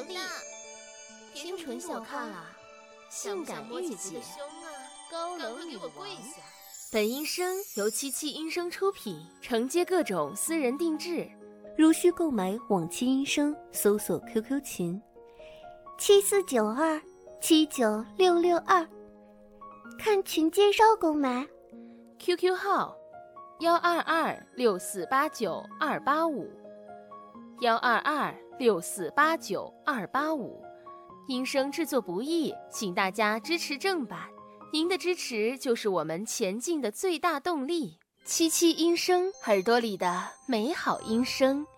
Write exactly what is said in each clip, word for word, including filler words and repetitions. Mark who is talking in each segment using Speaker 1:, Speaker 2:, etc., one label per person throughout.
Speaker 1: 弟，
Speaker 2: 清纯小卡拉，性感御姐，高冷女王。本音声由七七音声出品，承接各种私人定制。如需购买往期音声，搜索 Q Q 群
Speaker 3: 七四九二七九六六二，看群介绍购买。
Speaker 2: Q Q 号幺二二六四八九二八五，幺二二六四八九二八五。音声制作不易，请大家支持正版，您的支持就是我们前进的最大动力。七七音声，耳朵里的美好音声。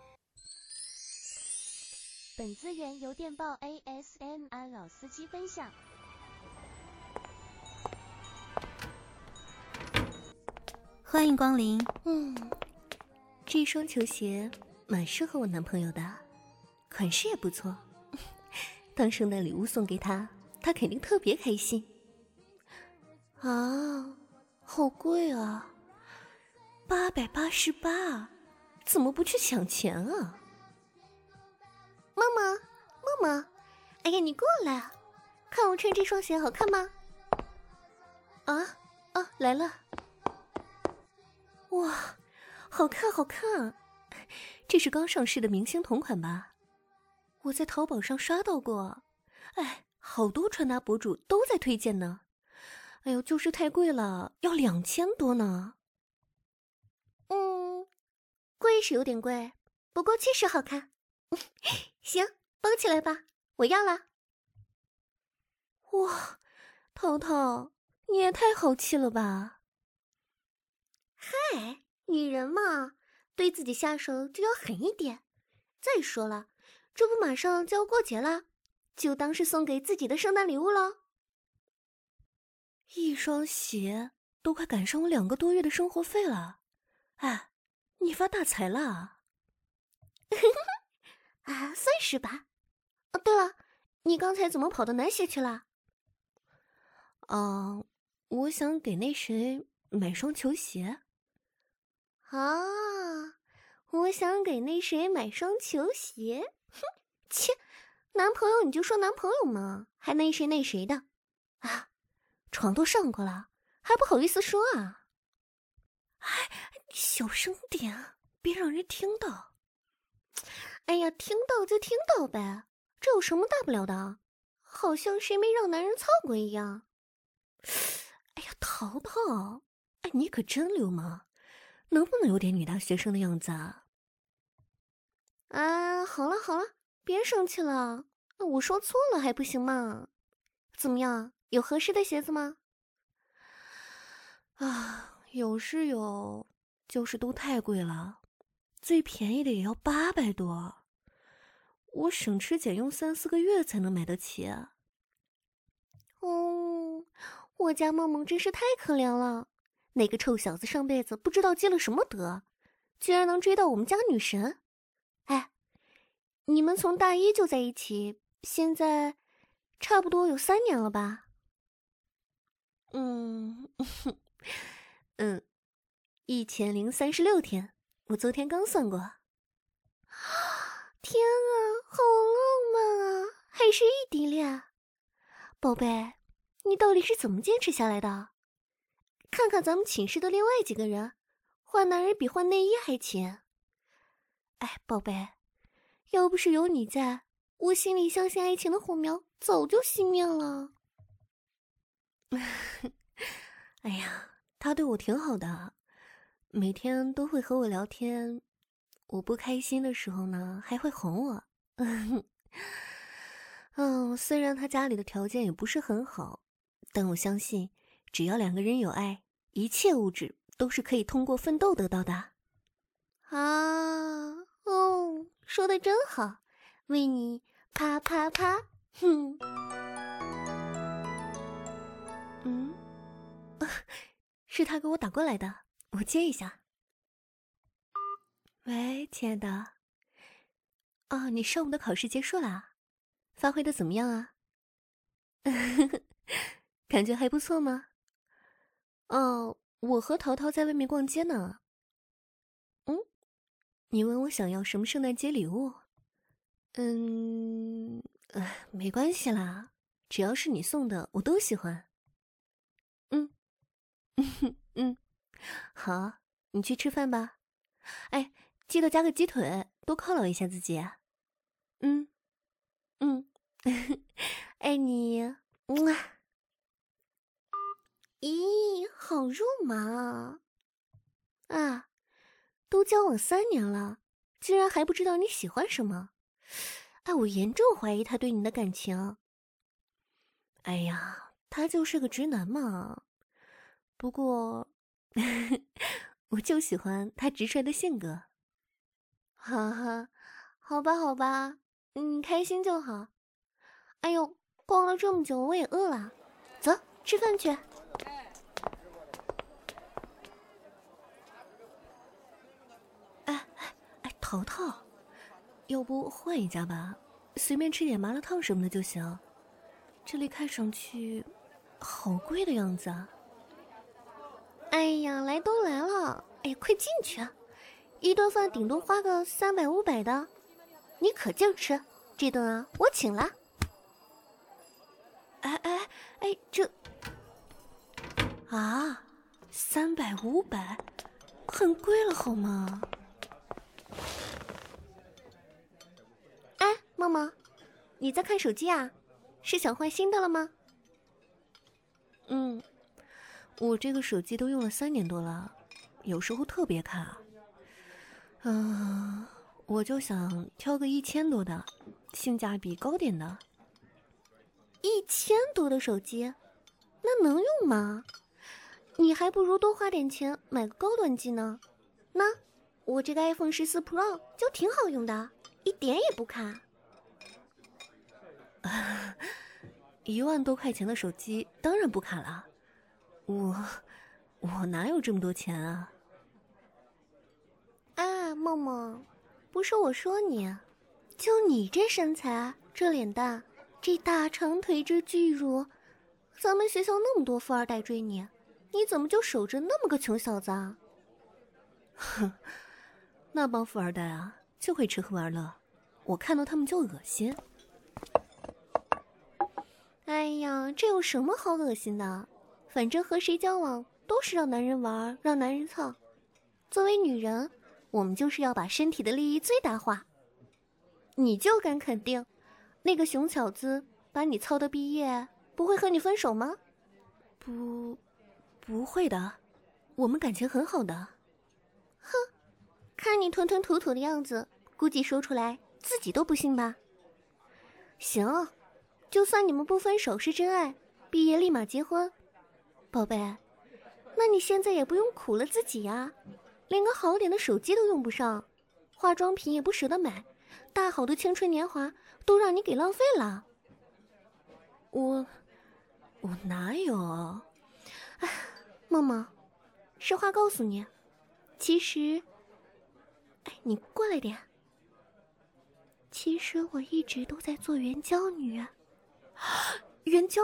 Speaker 4: 本资源由电报 A S M R 老司机分享。
Speaker 5: 欢迎光临。
Speaker 3: 嗯，
Speaker 5: 这双球鞋蛮适合我男朋友的，款式也不错。当圣诞礼物送给他，他肯定特别开心。
Speaker 3: 啊，好贵啊，八百八十八，
Speaker 5: 怎么不去抢钱啊？
Speaker 3: 妈妈，妈妈，哎呀，你过来，看我穿这双鞋好看吗？
Speaker 5: 啊啊，来了！哇，好看好看，这是刚上市的明星同款吧？我在淘宝上刷到过，哎，好多穿搭博主都在推荐呢。哎呦，就是太贵了，要两千多呢。
Speaker 3: 嗯，贵是有点贵，不过确实好看。行，包起来吧，我要了。
Speaker 5: 哇，淘淘，你也太好气了吧！
Speaker 3: 嗨，女人嘛，对自己下手就要狠一点。再说了，这不马上就要过节了，就当是送给自己的圣诞礼物喽。
Speaker 5: 一双鞋都快赶上我两个多月的生活费了，哎，你发大财了！
Speaker 3: 啊，算是吧。哦，对了，你刚才怎么跑到南协去了？
Speaker 5: 啊，我想给那谁买双球鞋。
Speaker 3: 啊，我想给那谁买双球鞋。哼，切，男朋友你就说男朋友嘛，还那谁那谁的啊？床都上过了，还不好意思说啊？
Speaker 5: 哎，小声点，别让人听到。
Speaker 3: 哎呀，听到就听到呗，这有什么大不了的？好像谁没让男人操过一样。
Speaker 5: 哎呀，淘淘，哎，你可真流氓，能不能有点女大学生的样子啊？
Speaker 3: 啊，好了好了，别生气了，我说错了还不行吗？怎么样，有合适的鞋子吗？
Speaker 5: 啊，有是有，就是都太贵了，最便宜的也要八百多，我省吃俭用三四个月才能买得起。
Speaker 3: 哦，我家梦梦真是太可怜了，那个臭小子上辈子不知道积了什么德，居然能追到我们家女神。哎，你们从大一就在一起，现在差不多有三年了吧？
Speaker 5: 嗯，嗯，一千零三十六天，我昨天刚算过。
Speaker 3: 天啊，好浪漫啊，还是异地恋。宝贝，你到底是怎么坚持下来的？看看咱们寝室的另外几个人，换男人比换内衣还勤。哎，宝贝，要不是有你在，我心里相信爱情的火苗早就熄灭了。
Speaker 5: 哎呀，他对我挺好的，每天都会和我聊天，我不开心的时候呢，还会哄我。嗯，虽然他家里的条件也不是很好，但我相信，只要两个人有爱，一切物质都是可以通过奋斗得到的。
Speaker 3: 啊，哦，说的真好，为你啪啪啪。哼。
Speaker 5: 嗯，是他给我打过来的，我接一下。喂，亲爱的。哦，你上午的考试结束啦？发挥的怎么样啊？感觉还不错吗？哦，我和淘淘在外面逛街呢。嗯，你问我想要什么圣诞节礼物？嗯， 呃，没关系啦，只要是你送的，我都喜欢。嗯，嗯嗯，好，你去吃饭吧。哎，记得加个鸡腿，多犒劳一下自己。嗯嗯，爱你。嗯啊。咦，好肉麻啊！啊，都交往三年了，居然还不知道你喜欢什么？哎，我严重怀疑他对你的感情。哎呀，他就是个直男嘛。不过，我就喜欢他直率的性格。哈哈，好吧，好吧，你开心就好。哎呦，逛了这么久，我也饿了，走，吃饭去。哎哎哎，淘淘，要不换一家吧，随便吃点麻辣烫什么的就行。这里看上去好贵的样子啊！哎呀，来都来了，哎呀，快进去啊！一顿饭顶多花个三百五百的，你可劲儿吃，这顿啊我请了。哎哎哎，这啊，三百五百，很贵了好吗？哎，梦梦，你在看手机啊？是想换新的了吗？嗯，我这个手机都用了三年多了，有时候特别卡。嗯、呃，我就想挑个一千多的，性价比高点的。一千多的手机，那能用吗？你还不如多花点钱买个高端机呢。那我这个 iPhone 十四 Pro 就挺好用的，一点也不卡。一万多块钱的手机当然不卡了，我我哪有这么多钱啊？啊，梦梦，不是我说你，就你这身材，这脸蛋，这大长腿，这巨乳，咱们学校那么多富二代追你，你怎么就守着那么个穷小子啊？哼，那帮富二代啊，就会吃喝玩乐，我看到他们就恶心。哎呀，这有什么好恶心的？反正和谁交往都是让男人玩，让男人操。作为女人，我们就是要把身体的利益最大化。你就敢肯定，那个熊巧子把你操的毕业，不会和你分手吗？不，不会的，我们感情很好的。哼，看你吞吞吐吐的样子，估计说出来自己都不信吧。行。就算你们不分手是真爱，毕业立马结婚，宝贝，那你现在也不用苦了自己呀，连个好点的手机都用不上，化妆品也不舍得买，大好的青春年华都让你给浪费了。我，我哪有？哎，梦梦，实话告诉你，其实，哎，你过来点。其实我一直都在做援交女。援交，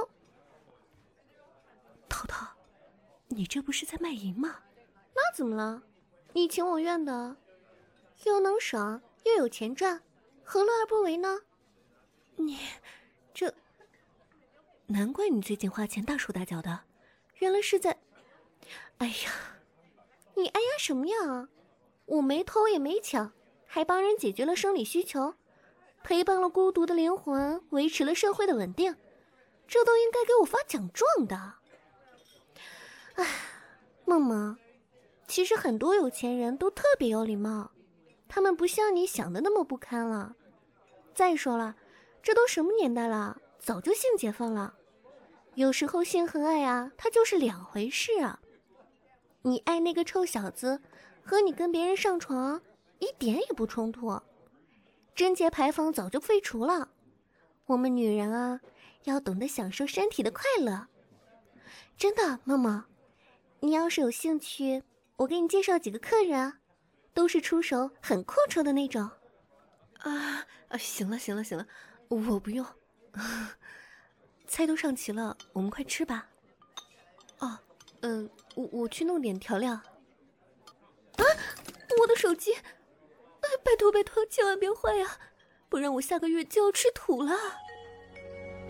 Speaker 5: 淘淘，你这不是在卖淫吗？那怎么了？你情我愿的，又能爽又有钱赚，何乐而不为呢？你这，难怪你最近花钱大手大脚的，原来是在……哎呀，你哎呀什么呀？我没偷也没抢，还帮人解决了生理需求。陪伴了孤独的灵魂，维持了社会的稳定，这都应该给我发奖状的。唉，梦梦，其实很多有钱人都特别有礼貌，他们不像你想的那么不堪了。再说了，这都什么年代了，早就性解放了。有时候性和爱啊，它就是两回事啊。你爱那个臭小子，和你跟别人上床一点也不冲突。贞节牌坊早就废除了，我们女人啊，要懂得享受身体的快乐。真的，梦梦，你要是有兴趣，我给你介绍几个客人啊，都是出手很阔绰的那种。啊啊，行了行了行了，我不用。菜都上齐了，我们快吃吧。哦，嗯，我我去弄点调料。啊，我的手机！拜托拜托，千万别坏呀，不然我下个月就要吃土了。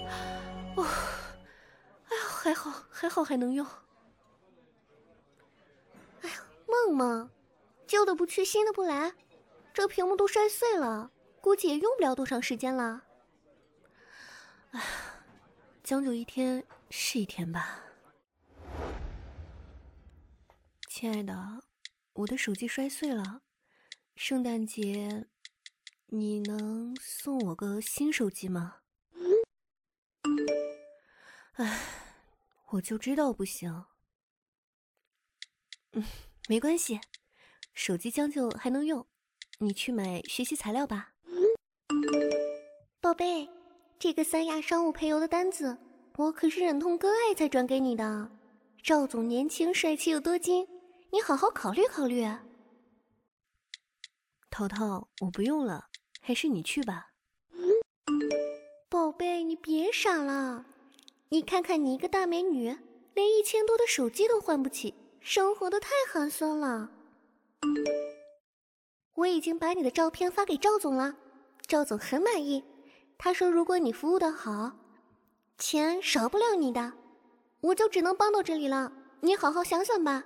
Speaker 5: 哦，哎呀，还好还好还能用。
Speaker 3: 哎呀，梦梦，旧的不去，新的不来，这屏幕都摔碎了，估计也用不了多长时间了。
Speaker 5: 哎，将就一天是一天吧。亲爱的，我的手机摔碎了，圣诞节你能送我个新手机吗？哎，我就知道不行。嗯，没关系，手机将就还能用，你去买学习材料吧。
Speaker 3: 宝贝，这个三亚商务陪游的单子，我可是忍痛割爱才转给你的。赵总年轻帅气又多金，你好好考虑考虑。
Speaker 5: 淘淘，我不用了，还是你去吧。
Speaker 3: 宝贝，你别傻了，你看看你一个大美女，连一千多的手机都换不起，生活的太寒酸了。我已经把你的照片发给赵总了，赵总很满意，他说如果你服务的好，钱少不了你的。我就只能帮到这里了，你好好想想吧。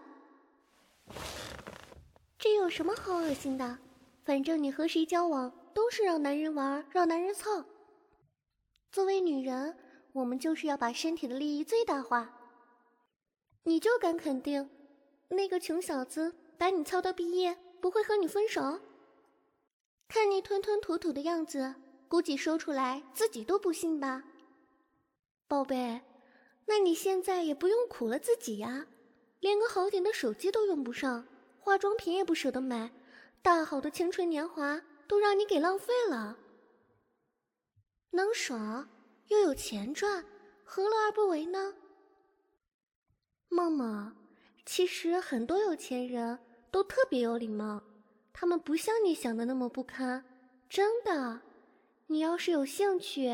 Speaker 3: 这有什么好恶心的？反正你和谁交往都是让男人玩，让男人操。作为女人，我们就是要把身体的利益最大化。你就敢肯定那个穷小子把你操到毕业不会和你分手？看你吞吞吐吐的样子，估计说出来自己都不信吧。宝贝，那你现在也不用苦了自己呀，连个好点的手机都用不上，化妆品也不舍得买，大好的青春年华都让你给浪费了。能爽又有钱赚，何乐而不为呢？梦梦，其实很多有钱人都特别有礼貌，他们不像你想的那么不堪，真的。你要是有兴趣。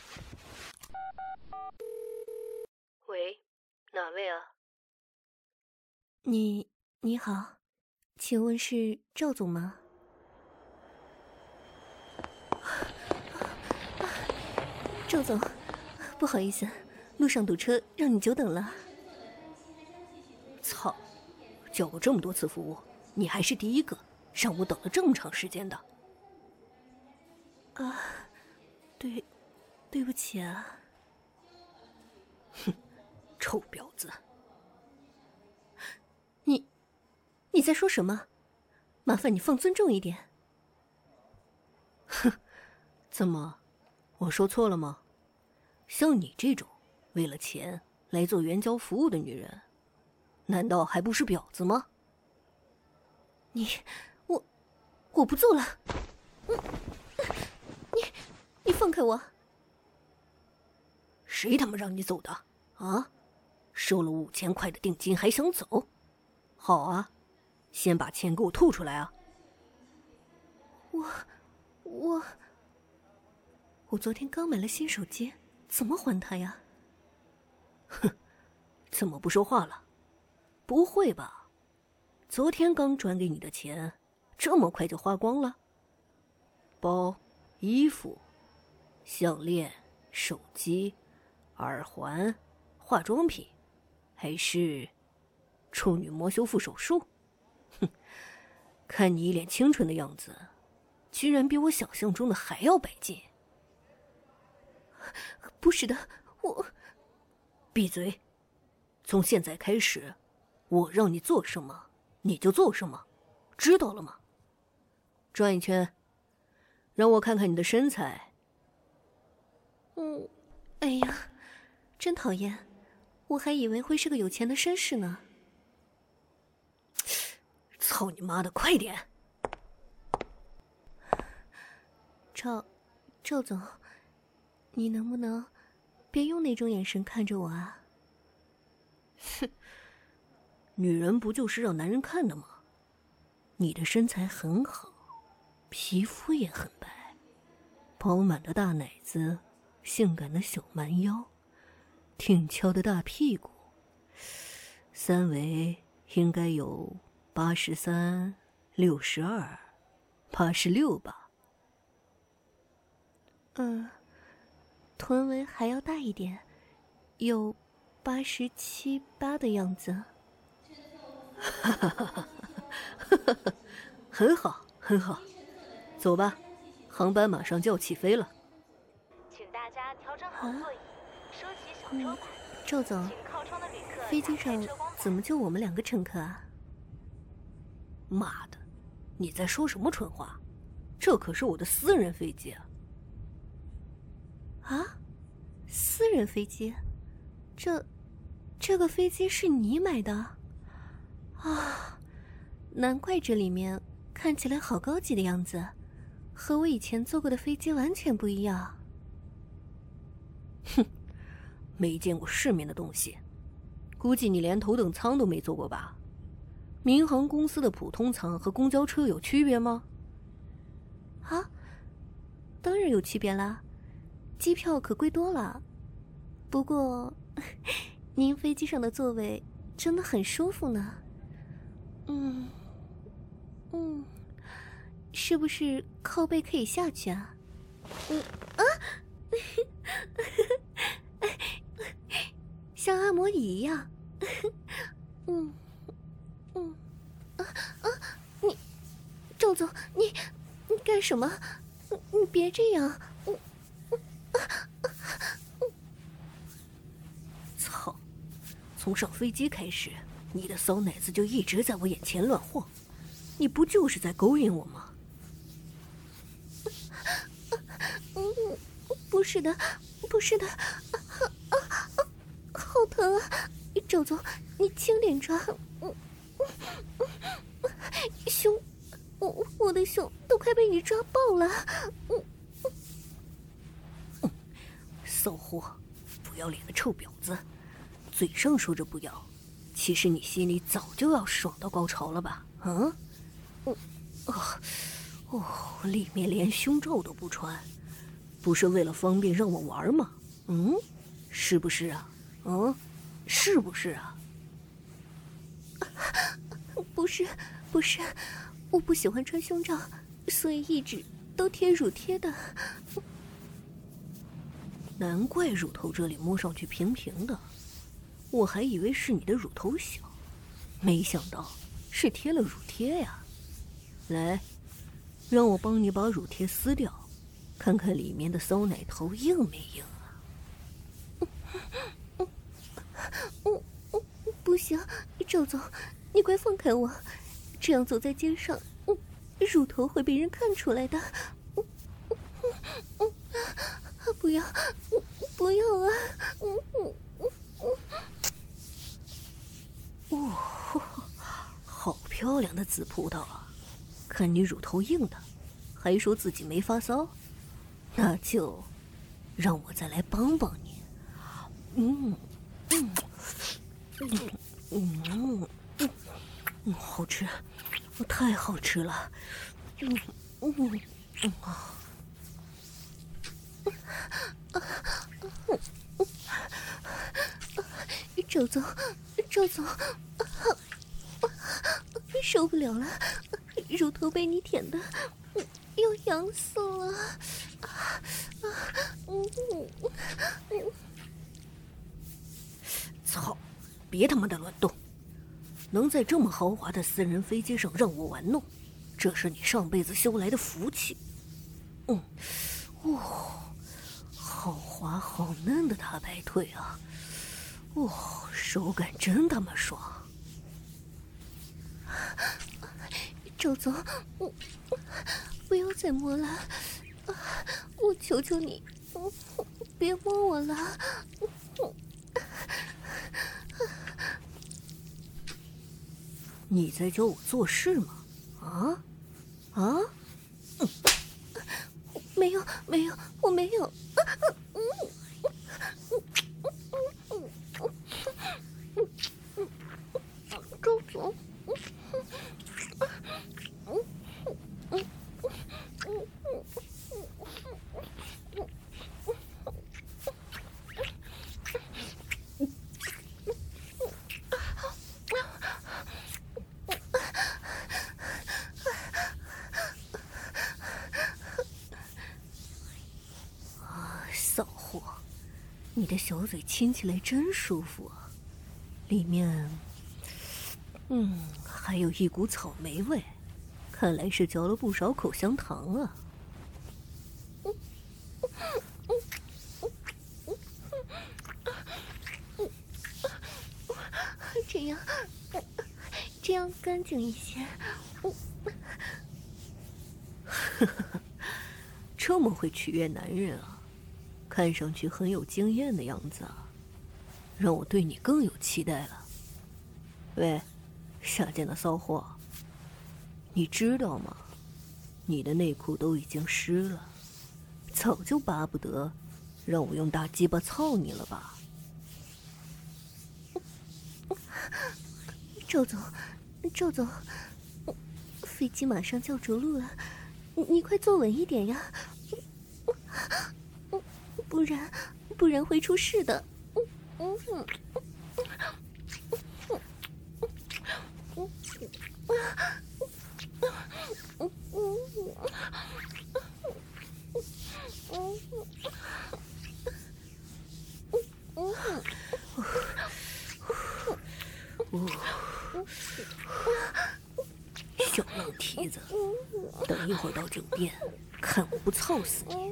Speaker 5: 喂，哪位啊？你你好，请问是赵总吗？赵总，不好意思，路上堵车，让你久等了。
Speaker 1: 操，叫过这么多次服务，你还是第一个让我等了这么长时间的。
Speaker 5: 啊，对，对不起啊。
Speaker 1: 哼，臭婊子！
Speaker 5: 你，你在说什么？麻烦你放尊重一点。
Speaker 1: 哼，怎么？我说错了吗？像你这种为了钱来做援交服务的女人，难道还不是婊子吗？
Speaker 5: 你，我，我不做了。嗯，你，你放开我！
Speaker 1: 谁他妈让你走的？啊？收了五千块的定金还想走？好啊，先把钱给我吐出来啊！
Speaker 5: 我，我。我昨天刚买了新手机，怎么还他呀？
Speaker 1: 哼，怎么不说话了？不会吧？昨天刚转给你的钱，这么快就花光了？包、衣服、项链、手机、耳环、化妆品，还是处女膜修复手术？哼，看你一脸清纯的样子，居然比我想象中的还要白净。
Speaker 5: 不是的，我……
Speaker 1: 闭嘴！从现在开始，我让你做什么，你就做什么，知道了吗？转一圈，让我看看你的身材。
Speaker 5: 嗯，哎呀，真讨厌！我还以为会是个有钱的绅士呢。
Speaker 1: 操你妈的，快点！
Speaker 5: 赵，赵总。你能不能别用那种眼神看着我啊？
Speaker 1: 哼，女人不就是让男人看的吗？你的身材很好，皮肤也很白，饱满的大奶子，性感的小蛮腰，挺翘的大屁股，三围应该有八十三、六十二、八十六吧？
Speaker 5: 嗯。 臀围还要大一点，有八十七八的样子。
Speaker 1: 哈哈哈哈哈哈，很好，很好，走吧，航班马上就要起飞了。
Speaker 6: 请大家调整好座椅，收起小桌板。
Speaker 5: 赵总，
Speaker 6: 靠窗的旅客
Speaker 5: 飞机上怎么就我们两个乘客啊？
Speaker 1: 妈的，你在说什么蠢话？这可是我的私人飞机啊！
Speaker 5: 啊，私人飞机？这，这个飞机是你买的？啊，难怪这里面看起来好高级的样子，和我以前坐过的飞机完全不一样。
Speaker 1: 哼，没见过世面的东西，估计你连头等舱都没坐过吧？民航公司的普通舱和公交车有区别吗？
Speaker 5: 啊，当然有区别啦，机票可贵多了。不过，您飞机上的座位真的很舒服呢。嗯，嗯，是不是靠背可以下去啊？嗯啊，像按摩椅一样。嗯嗯啊啊！你，赵总，你你干什么？你你别这样！嗯啊啊！
Speaker 1: 操！从上飞机开始，你的骚奶子就一直在我眼前乱晃，你不就是在勾引我吗？
Speaker 5: 嗯，不是的，不是的，啊啊啊！好疼啊！赵总，你轻点抓。嗯嗯嗯，胸，我我的胸都快被你抓爆了。嗯
Speaker 1: 嗯，骚货，不要脸的臭婊子，嘴上说着不要，其实你心里早就要爽到高潮了吧？啊？嗯，哦，哦，里面连胸罩都不穿，不是为了方便让我玩吗？嗯，是不是啊？嗯，是不是啊？
Speaker 5: 不是，不是，我不喜欢穿胸罩，所以一直都贴乳贴的。
Speaker 1: 难怪乳头这里摸上去平平的，我还以为是你的乳头小，没想到是贴了乳贴呀。来，让我帮你把乳贴撕掉，看看里面的骚奶头硬没硬啊？
Speaker 5: 嗯嗯嗯，不行，赵总，你快放开我，这样走在街上，嗯，乳头会被人看出来的。嗯嗯嗯，不要，不要啊！嗯嗯嗯
Speaker 1: 嗯。哦，好漂亮的紫葡萄啊！看你乳头硬的，还说自己没发骚，那就让我再来帮帮你。嗯嗯嗯嗯嗯嗯，好吃，太好吃了。嗯嗯嗯啊。
Speaker 5: 赵总，赵总，受不了了，乳头被你舔的要痒死了。
Speaker 1: 操！别他妈的乱动！能在这么豪华的私人飞机上让我玩弄，这是你上辈子修来的福气。嗯，哦，好滑好嫩的大白腿啊！哦，手感真他妈爽！
Speaker 5: 赵总，不要再摸了，我求求你，别摸我了。
Speaker 1: 你在教我做事吗？啊？啊？嗯，
Speaker 5: 没有，没有，我没有。赵总。
Speaker 1: 骚货，你的小嘴亲起来真舒服啊，里面，嗯，还有一股草莓味，看来是嚼了不少口香糖啊。
Speaker 3: 这样，这样干净一些。
Speaker 1: 这么会取悦男人啊，看上去很有经验的样子啊，让我对你更有期待了。喂，下贱的骚货，你知道吗？你的内裤都已经湿了，早就巴不得让我用大鸡巴操你了吧？
Speaker 3: 赵总，赵总，飞机马上就要着陆了，你你快坐稳一点呀，不然不然会出事的。
Speaker 1: 小浪蹄子，等一会儿到酒店，看我不操死你！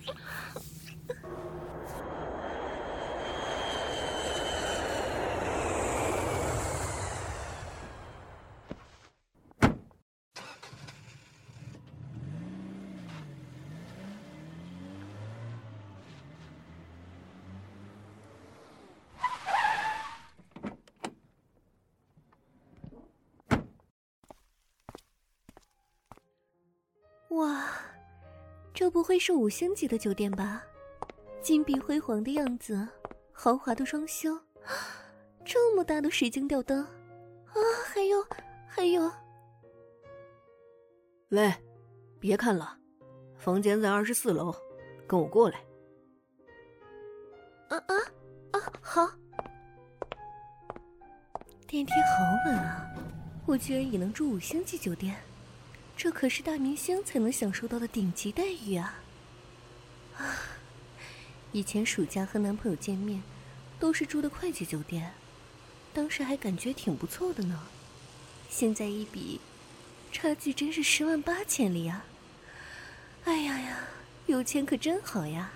Speaker 3: 哇，这不会是五星级的酒店吧？金碧辉煌的样子，豪华的装修，这么大的水晶吊灯啊！还有，还有，
Speaker 1: 喂，别看了，房间在二十四楼，跟我过来。
Speaker 3: 啊啊啊！好。电梯好稳啊，我居然也能住五星级酒店。这可是大明星才能享受到的顶级待遇啊！啊，以前暑假和男朋友见面，都是住的会计酒店，当时还感觉挺不错的呢。现在一比，差距真是十万八千里啊！哎呀呀，有钱可真好呀！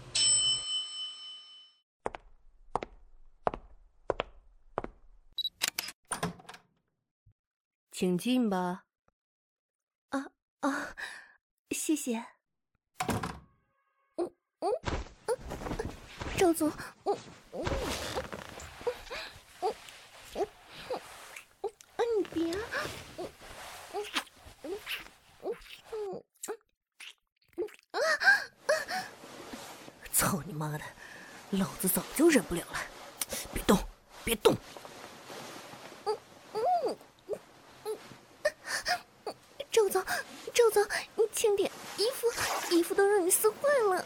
Speaker 1: 请进吧。
Speaker 3: 啊啊，谢谢。嗯嗯嗯，赵总，嗯嗯嗯嗯嗯，啊你别，嗯嗯嗯嗯嗯嗯啊啊！
Speaker 1: 操你妈的，老子早就忍不了了！别动，别动！
Speaker 3: 赵总，赵总，你轻点，衣服衣服都让你撕坏了。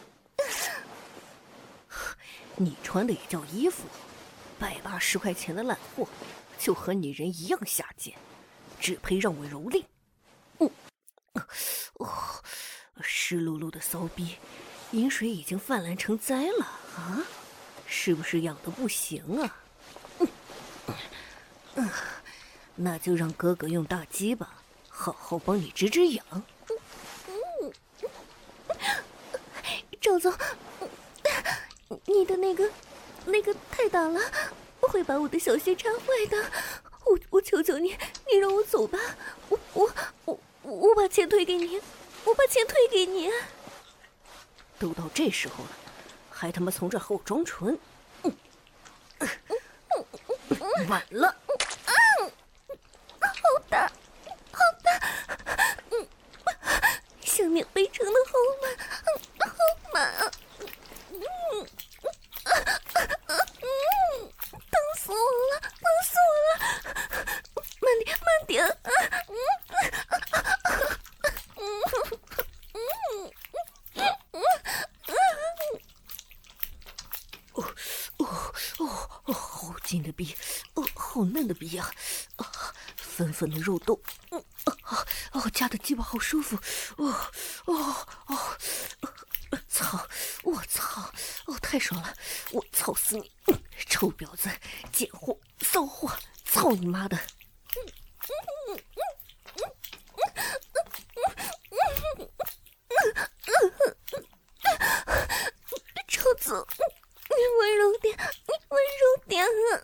Speaker 1: 你穿的也叫衣服？百八十块钱的烂货，就和你人一样下贱，只配让我蹂躏。嗯，哦，湿漉漉的骚逼，饮水已经泛滥成灾了啊！是不是痒的不行啊？嗯，嗯，那就让哥哥用大鸡巴好好帮你止止痒。
Speaker 3: 嗯嗯，赵总，你的那个那个太大了，会把我的小穴插坏的。我我求求你，你让我走吧。我我我我把钱退给你，我把钱退给你。
Speaker 1: 都到这时候了，还他妈从这和我装纯，嗯嗯嗯、晚了。
Speaker 3: 嗯，好大，好大，嗯，像免费城的好满，嗯，好满啊，嗯，嗯，疼死我了，疼死我了，慢点，慢点，嗯，嗯，嗯，嗯，
Speaker 1: 哦哦哦哦，好紧的逼，哦，好嫩的逼呀、啊，啊，粉粉的肉豆，嗯啊哦，夹的鸡巴好舒服，哦哦哦，操，我操！ 太爽了！我操死你，臭婊子，贱货，骚货，操你妈的！
Speaker 3: 臭子，你温柔点，你温柔点啊！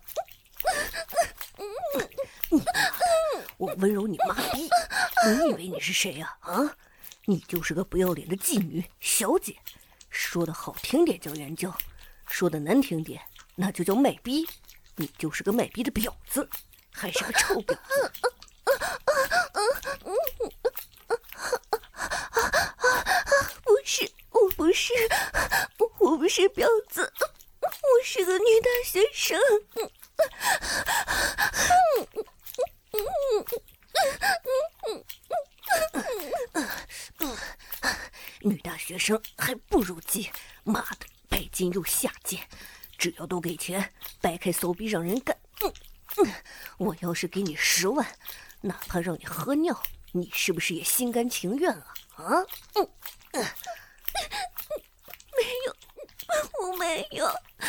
Speaker 1: 我温柔你妈逼！你以为你是谁呀？啊, 啊，你就是个不要脸的妓女小姐，说的好听点叫援交，说的难听点那就叫卖逼。你就是个卖逼的婊子，还是个臭婊子！
Speaker 3: 不是，我不是，我不是婊子，我是个女大学生。
Speaker 1: 女大学生还不如鸡，妈的，拜金又下贱，只要都给钱，掰开骚逼让人干。嗯嗯，我要是给你十万，哪怕让你喝尿，你是不是也心甘情愿啊？啊？嗯嗯，
Speaker 3: 没有，我没有。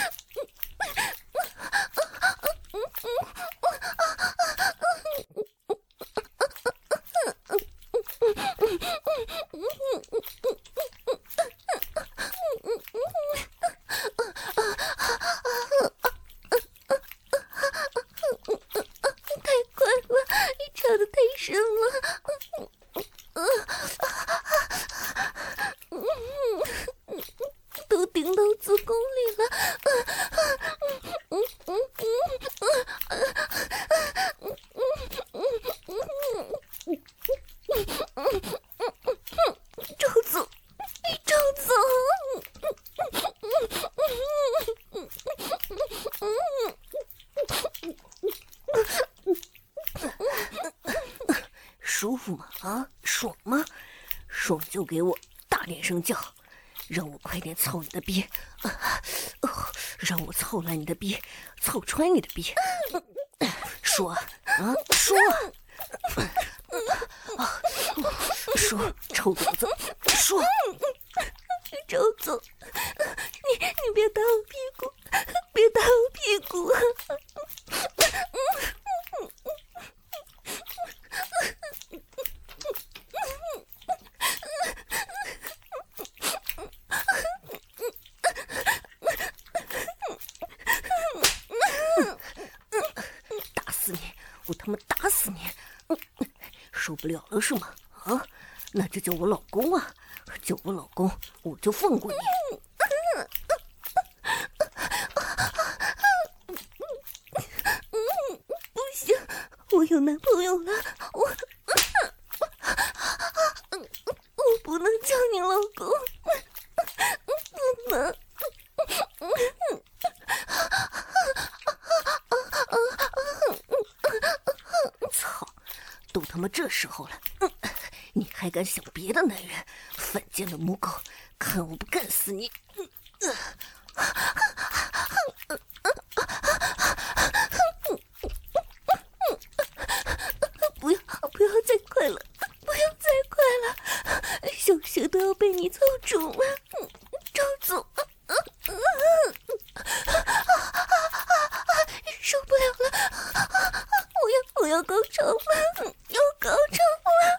Speaker 1: 舒服吗？啊，爽吗？爽就给我大点声叫，让我快点操你的逼，啊哦、让我操烂你的逼，操穿你的逼，说啊，说啊，说，臭婊子，说，
Speaker 3: 周总，你你别打我屁股，别打我屁股啊！
Speaker 1: 打死你！我他妈打死你！受不了了是吗？啊，那就叫我老公啊！叫我老公，我就放过你。
Speaker 3: 不行，我有男朋友了，我我不能叫你老公，不能。
Speaker 1: 操，都他妈这时候了，你还敢想别的男人？犯贱的母狗，看我不干死你！
Speaker 3: 不要不要再快了，不要再快了，小穴都要被你操肿了，周总，受不了了，我要我要高潮了，要高潮了！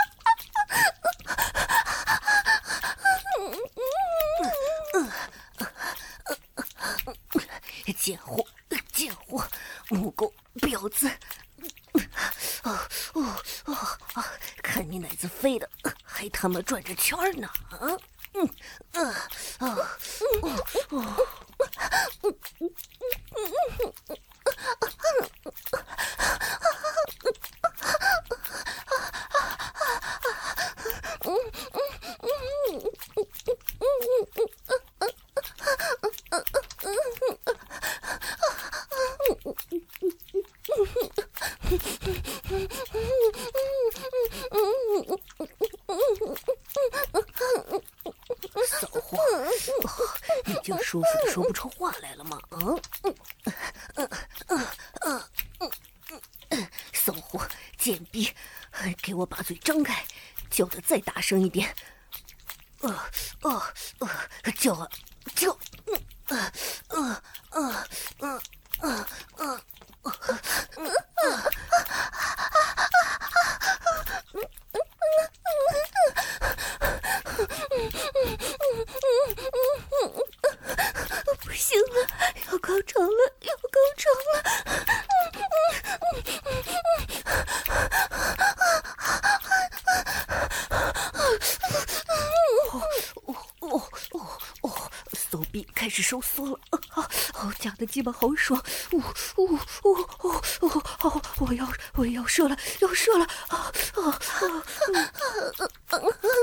Speaker 1: 贱货，贱货，母狗，婊子！哦哦哦啊！看你奶子飞的，还他妈转着圈呢！啊，嗯嗯啊哦哦。骚货，哦，你就舒服的说不出话来了吗？啊，嗯嗯嗯嗯嗯嗯，骚货，贱逼，给我把嘴张开，叫的再大声一点。呃呃呃，叫啊叫，嗯呃呃呃呃呃呃
Speaker 5: 不行了，要高潮了，要高潮了！
Speaker 1: 哦哦哦哦，手臂开始收缩了，啊哦，夹的鸡巴好爽，呜呜呜哦哦哦，我要我要射了，要射了，啊啊啊！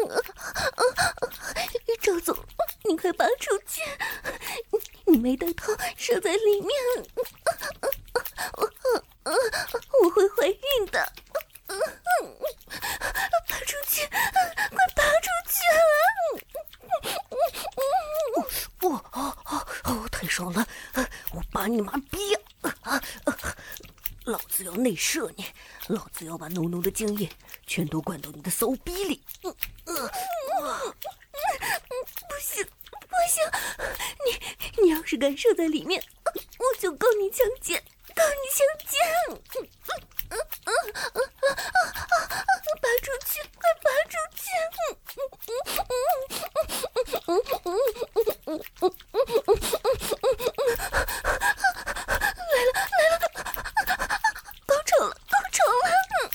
Speaker 5: 赵总，你快拔出去！你没带套，射在里面，我会怀孕的。拔出去，快拔出去！
Speaker 1: 哦哦哦哦，太爽了！我拔你妈逼呀！啊啊！老子要内射你，老子要把浓浓的精液全都灌到你的骚逼里！嗯嗯啊！
Speaker 5: 不行，不行！你你要是敢射在里面，我就告你强奸，告你强奸！拔出去，快拔出去！来了来了，高潮了，高潮了！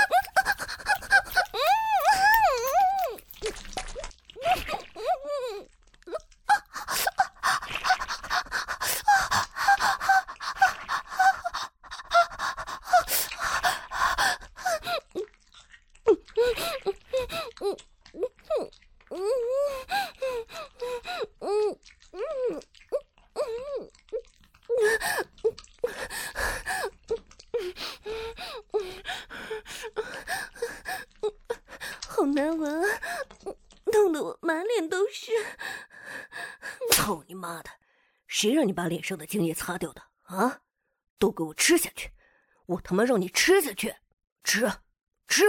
Speaker 5: 好难闻啊，弄得我满脸都是。
Speaker 1: 操你妈的！谁让你把脸上的精液擦掉的啊？都给我吃下去！我他妈让你吃下去！吃吃！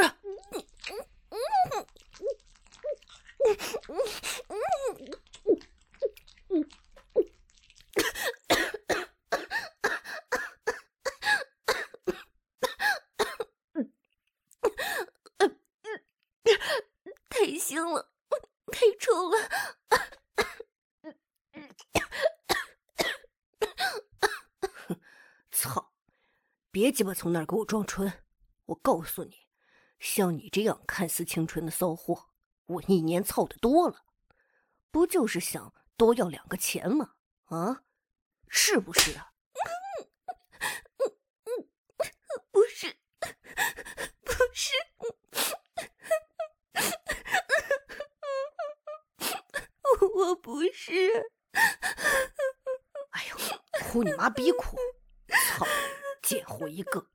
Speaker 5: 太腥了，太臭了！
Speaker 1: 操！别鸡巴从那儿给我装纯！我告诉你，像你这样看似清纯的骚货，我一年操的多了，不就是想多要两个钱吗？啊，是不是啊？
Speaker 5: 不是，不是，我不是。
Speaker 1: 哎呦，哭你妈逼哭！操，贱货一个！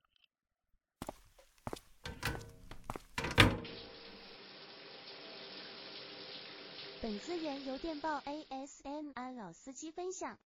Speaker 4: 本资源由电报 A S M R 老司机分享。